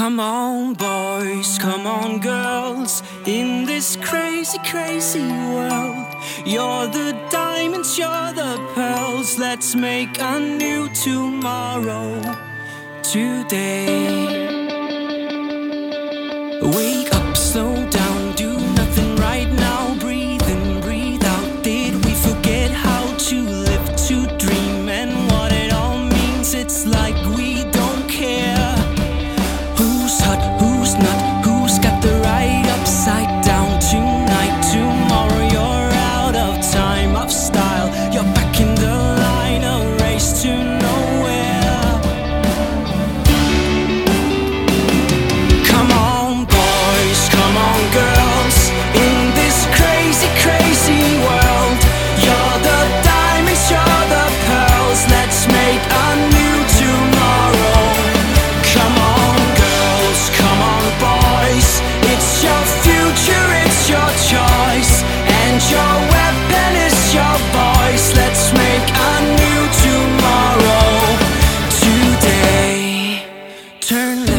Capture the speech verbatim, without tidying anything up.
Come on, boys, come on, girls, in this crazy, crazy world. You're the diamonds, you're the pearls. Let's make a new tomorrow today. Wake up, slow down, do nothing right now. Breathe in, breathe out. Did we forget how to live, to dream, and what it all means? It's like we don't care. Who's hot, who's not, who's got the right upside down? Tonight, tomorrow, you're out of time, of style. You're back in the line, a race to nowhere. Come on, boys, come on, girls, in this crazy, crazy world. You're the diamonds, you're the pearls. Let's make a new tomorrow. Come on, girls, come on, boys. It's your future, it's your choice, and your weapon is your voice. Let's make a new tomorrow today. Turn